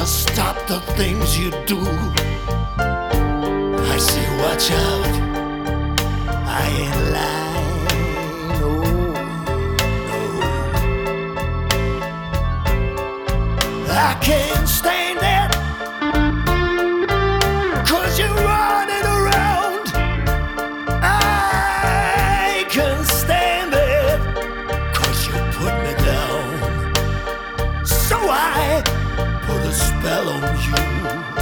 to stop the things you do. I say, watch out, I ain't lying, no, no. I can't stand it, 'cause you're running around. I can stand it, 'cause you put me down. So I put a spell on you.